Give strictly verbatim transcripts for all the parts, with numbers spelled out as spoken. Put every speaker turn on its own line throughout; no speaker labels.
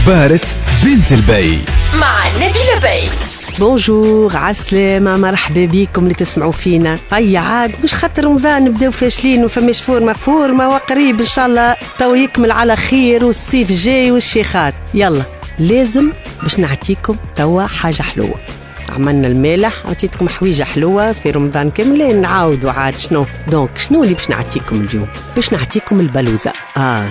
دبارة بنت البي
مع نبيلة بي.
بونجور، عسلامة، مرحبا بيكم اللي تسمعوا فينا. هيا عاد مش خاطر رمضان نبداو فاشلين وفماش فورمة فورمة وقريب إن شاء الله تو يكمل على خير والصيف جاي والشيخات. يلا لازم باش نعطيكم توا حاجة حلوة. عملنا المالح، عطيتكم حويجة حلوة في رمضان كامل، نعاودوا عاد شنو دونك شنو اللي باش نعطيكم اليوم؟ باش نعطيكم البلوزة. آه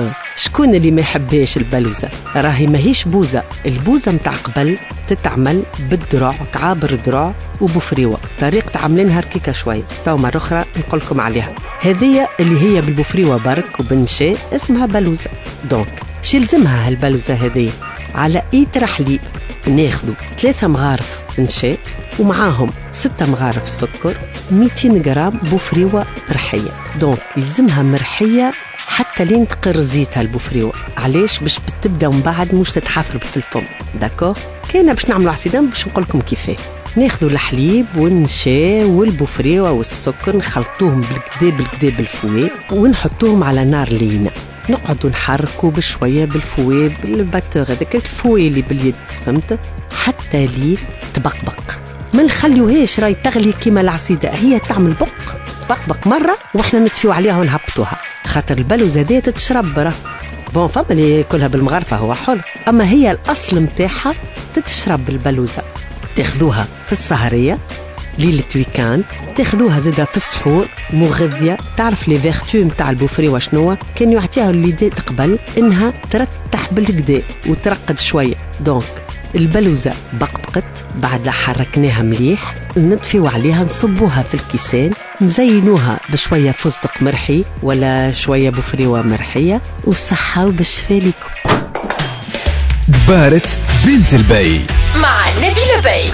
شكون اللي ما يحبهاش البلوزة؟ راهي ماهيش بوزة، البوزة متاع قبل تتعمل بالدروع، تعابر الدروع وبفريوة، طريقة عاملينها ركيكة شوية، تو مرة أخرى نقولكم عليها. هذه اللي هي بالبفريوة برك وبنشاء اسمها بلوزة. دونك شلزمها هالبلوزة هذه على إيتر حليب، ناخذوا ثلاثة مغارف نشاء ومعاهم ستة مغارف سكر، مئتين جرام بفريوة مرحية. دونك يلزمها مرحية حتى لين تقر زيتها البفريوة. علاش؟ باش بتبدا ومن بعد مش تتحفر في الفم. داكور؟ كاينه باش نعملوا عصيدان باش نقولكم كيفاه. ناخذوا الحليب والنشاء والبفريوة والسكر، نخلطوهم بالكدا بالكدا بالفوي ونحطوهم على نار لينة، نقعدوا نحركوا بشويه بالفوي بالباتور هذاك الفوي اللي باليد، فهمت؟ حتى لين تبقبق، ما نخليوهاش راي تغلي كيما العصيده، هي تعمل بق تبقبق مره واحنا نطفيو عليها ونهبطوها، خاطر البلوزه دي تتشرب برا. بون فما اللي كلها بالمغرفه هو حر، اما هي الاصل متاعها تتشرب البلوزه. تاخذوها في السهريه ليلة ويكاند، تاخذوها زادة في السحور مغذية. تعرف لي فيرتو متاع البوفريوة شنو كان يعطيها اللي قبل؟ انها ترتح بالكدا وترقد شوية. دونك البلوزة بقبقت بعد لا حركناها مليح، نطفيو عليها، نصبوها في الكيسان، نزينوها بشوية فستق مرحي ولا شوية بوفريوة مرحية، والصحة وبالشفاء لكم.
دبارة بنت البي
مع نبيلة بي.